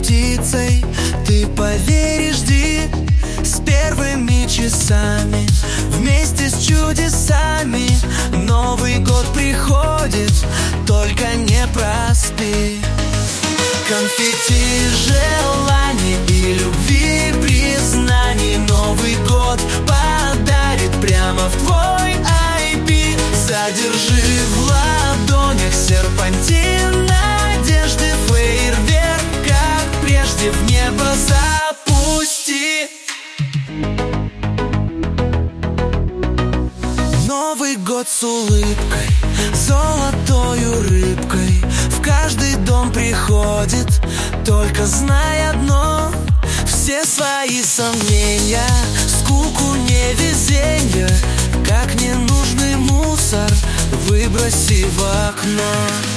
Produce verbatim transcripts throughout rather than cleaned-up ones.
птицей. Ты поверишь, жди с первыми часами, вместе с чудесами. Новый год приходит, только не проспи. Конфетти, желаний и любви, признаний Новый год подарит прямо в твой ай пи. Задержи в ладонях серпантин надежды, фейерверк, как прежде, в небо запусти. Новый год с улыбкой, золотою рыбкой в каждый дом приходит. Только знай одно: все свои сомнения, скуку, невезенье, как ненужный мусор, выброси в окно.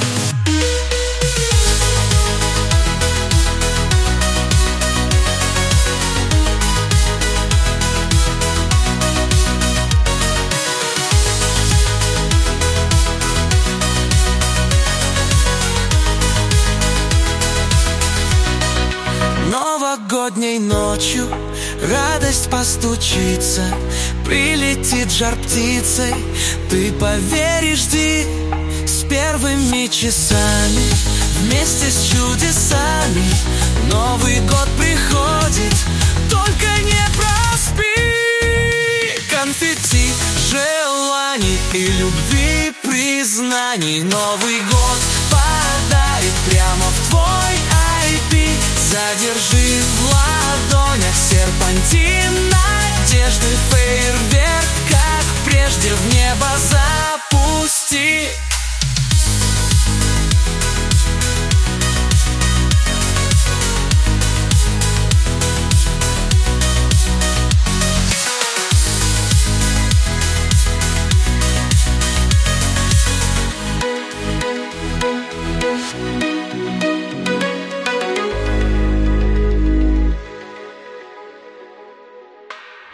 Новогодней ночью радость постучится, прилетит жар птицей. Ты поверишь, жди с первыми часами, вместе с чудесами. Новый год приходит, только не проспи. Конфетти, желаний и любви, признаний Новый год подарит прямо в твой ай пи. Задержи в ладонях серпантин надежды, фейерверк, как прежде, в небо запусти.